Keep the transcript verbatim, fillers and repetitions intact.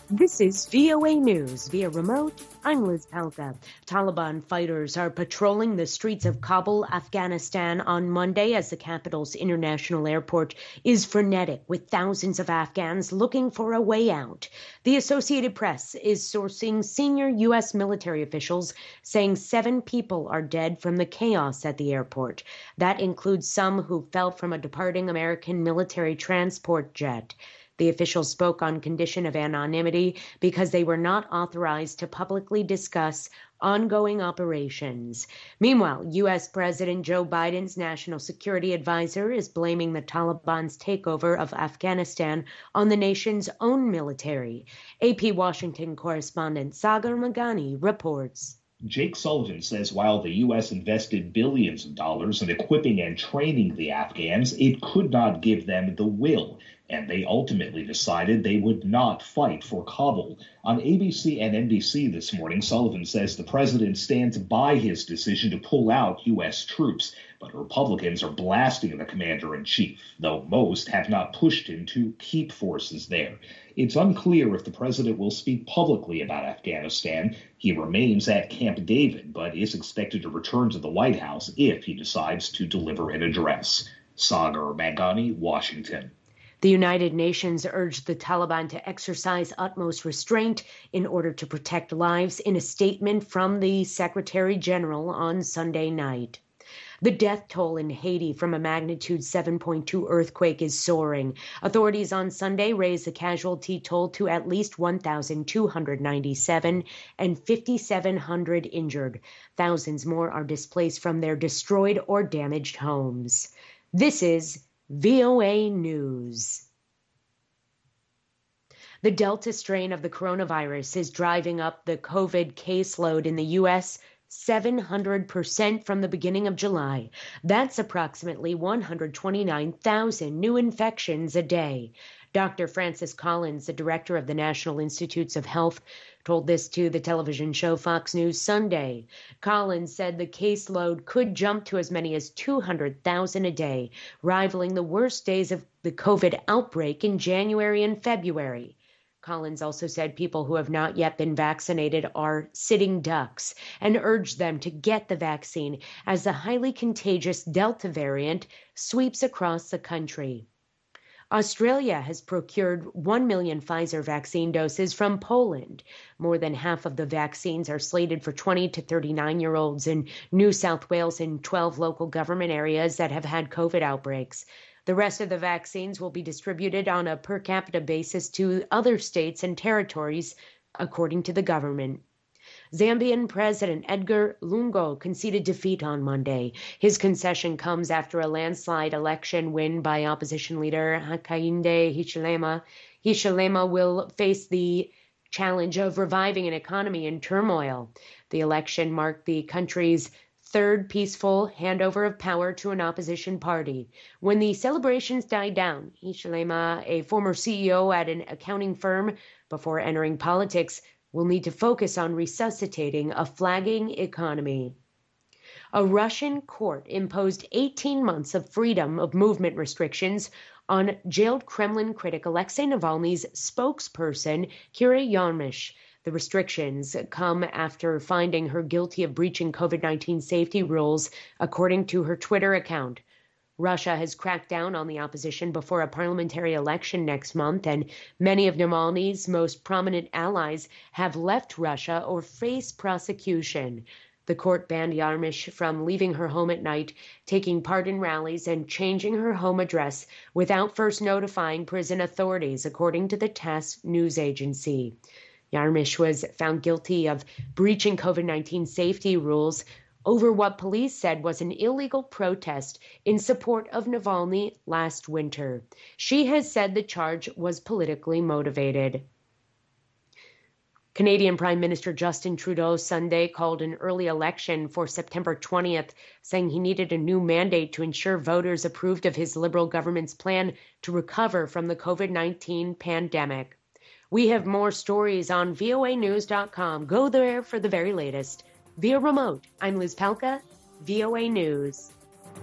This is V O A News via remote. I'm Liz Palka. Taliban fighters are patrolling the streets of Kabul, Afghanistan on Monday as the capital's international airport is frenetic with thousands of Afghans looking for a way out. The Associated Press is sourcing senior U S military officials saying seven people are dead from the chaos at the airport. That includes some who fell from a departing American military transport jet. The officials spoke on condition of anonymity because they were not authorized to publicly discuss ongoing operations. Meanwhile, U S. President Joe Biden's national security advisor is blaming the Taliban's takeover of Afghanistan on the nation's own military. A P Washington correspondent Sagar Meghani reports. Jake Sullivan says while the U S invested billions of dollars in equipping and training the Afghans, it could not give them the will, and they ultimately decided they would not fight for Kabul. On A B C and N B C this morning, Sullivan says the president stands by his decision to pull out U S troops, but Republicans are blasting the commander-in-chief, though most have not pushed him to keep forces there. It's unclear if the president will speak publicly about Afghanistan. He remains at Camp David, but is expected to return to the White House if he decides to deliver an address. Sagar Meghani, Washington. The United Nations urged the Taliban to exercise utmost restraint in order to protect lives in a statement from the Secretary General on Sunday night. The death toll in Haiti from a magnitude seven point two earthquake is soaring. Authorities on Sunday raised the casualty toll to at least one thousand two hundred ninety-seven and five thousand seven hundred injured. Thousands more are displaced from their destroyed or damaged homes. This is V O A News. The Delta strain of the coronavirus is driving up the COVID caseload in the U S seven hundred percent from the beginning of July. That's approximately one hundred twenty-nine thousand new infections a day. Doctor Francis Collins, the director of the National Institutes of Health, told this to the television show Fox News Sunday. Collins said the caseload could jump to as many as two hundred thousand a day, rivaling the worst days of the COVID outbreak in January and February. Collins also said people who have not yet been vaccinated are sitting ducks and urged them to get the vaccine as the highly contagious Delta variant sweeps across the country. Australia has procured one million Pfizer vaccine doses from Poland. More than half of the vaccines are slated for twenty to thirty-nine-year-olds in New South Wales and twelve local government areas that have had COVID outbreaks. The rest of the vaccines will be distributed on a per capita basis to other states and territories, according to the government. Zambian President Edgar Lungu conceded defeat on Monday. His concession comes after a landslide election win by opposition leader Hakainde Hichilema. Hichilema will face the challenge of reviving an economy in turmoil. The election marked the country's third peaceful handover of power to an opposition party. When the celebrations died down, Hichilema, a former C E O at an accounting firm before entering politics, will need to focus on resuscitating a flagging economy. A Russian court imposed eighteen months of freedom of movement restrictions on jailed Kremlin critic Alexei Navalny's spokesperson, Kira Yarmysh. The restrictions come after finding her guilty of breaching COVID nineteen safety rules, according to her Twitter account. Russia has cracked down on the opposition before a parliamentary election next month, and many of Navalny's most prominent allies have left Russia or face prosecution. The court banned Yarmysh from leaving her home at night, taking part in rallies, and changing her home address without first notifying prison authorities, according to the TASS news agency. Yarmysh was found guilty of breaching COVID nineteen safety rules over what police said was an illegal protest in support of Navalny last winter. She has said the charge was politically motivated. Canadian Prime Minister Justin Trudeau Sunday called an early election for September twentieth, saying he needed a new mandate to ensure voters approved of his Liberal government's plan to recover from the COVID nineteen pandemic. We have more stories on V O A news dot com. Go there for the very latest. Via remote, I'm Liz Palka, V O A News.